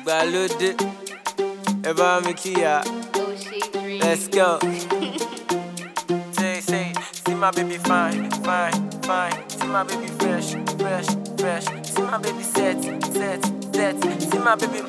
Ìgbàlódé, ẹ bá mi kíyà. Let's go. Say, see my baby fine. See my baby fresh. See my baby set. See my baby.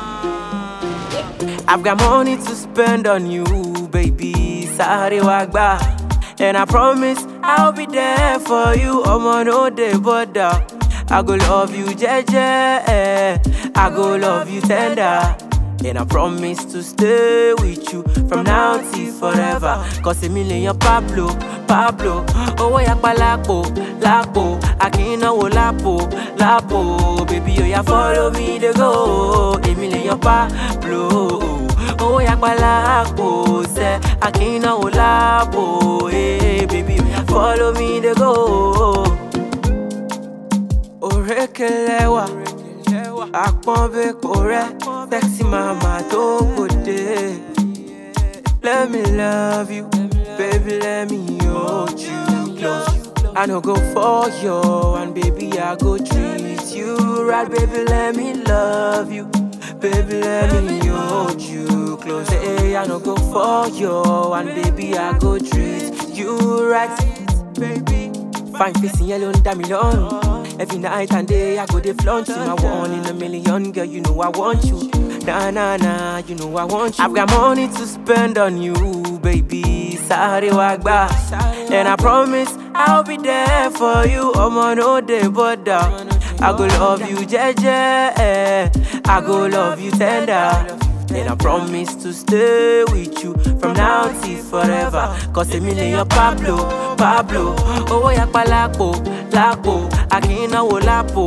I've got money to spend on you, baby. Sáré wá gbà. And I promise I'll be there for you. Ọmọ no dey bother. I go love you, jeje. I go love you tender. And I promise to stay with you from now till forever. Cause a million Pablo. Owó yapa lápò. Akínáwó lápò. Baby, oh yeah, follow me to go. A million Pablo. Owó yapa lápò. Akínáwó lápò. Hey, baby, oh yeah, follow me to go. Orekelewa. Akpombe kore, sexy mama tokode. Let me love you, baby, let me hold you close. I no go for you, and baby, I go treat you right. Baby, let me love you, baby, let me hold you close. Hey, I no go for you, and baby, I go treat you right. Baby, fine face in yellow and damn. Every night and day I go dey flaunt you. My one in a million, girl, you know I want you. Nah, you know I want you. I've got money to spend on you, baby. Sáré wá gbà. And I promise I'll be there for you. Ọmọ no dey bother. I go love you, jeje. I go love you tender. And I promise to stay with you from now till forever. Cause a million Pablo. Owó yapa lápò. Akínáwó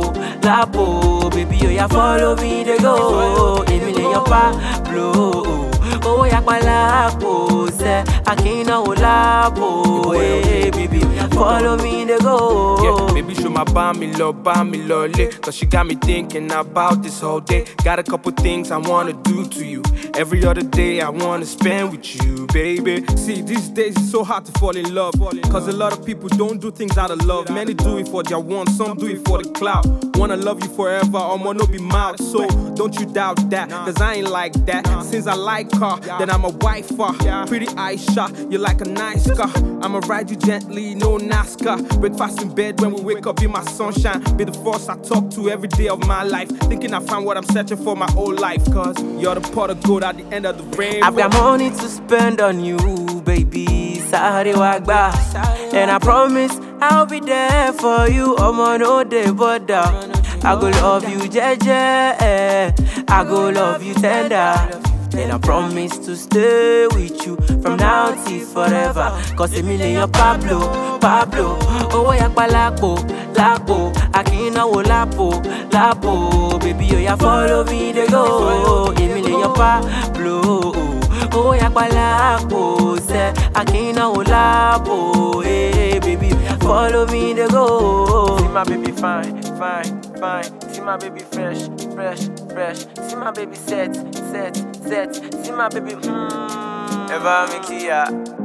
lápò. Baby, oh yeah, follow me to go. A million Pablo. Owó yapa lápò. Akínáwó lápò. Hey, baby, oh yeah, follow me to go. Yeah, baby, show my buy me love, cause she got me thinking about this whole day. Got a couple things I wanna do to you. Every other day I wanna spend with you, baby. See, these days it's so hard to fall in love, cause a lot of people don't do things out of love. Many do it for their want, some do it for the clout. Wanna love you forever, I'ma no be mouth. So don't you doubt that, cause I ain't like that. Since I like her, then I'm a wife for. Pretty Aisha, you're like a nice car. I'ma ride you gently, no NASCAR. Breakfast in bed when we wake up, be my sunshine. Be the first I talk to every day of my life. Thinking I found what I'm searching for my whole life. Cause you're the pot of gold at the end of the rainbow. I've got money to spend on you, baby. Sáré wá gbà. And I promise I'll be there for you. Ọmọ no dey bother. I go love you, jeje. I go love you tender. And I promise to stay with you from now till forever. Cause a million Pablo. Owó yapa lápò. Akínáwó lápò. Baby, oh yeah, follow me to go. A million Pablo. Owó yapa lápò. Akínáwó lápò. Hey, baby, oh yeah, follow me to go. See my baby fine. See my baby fresh. See my baby set. See my baby, ẹ bá mi kíyà.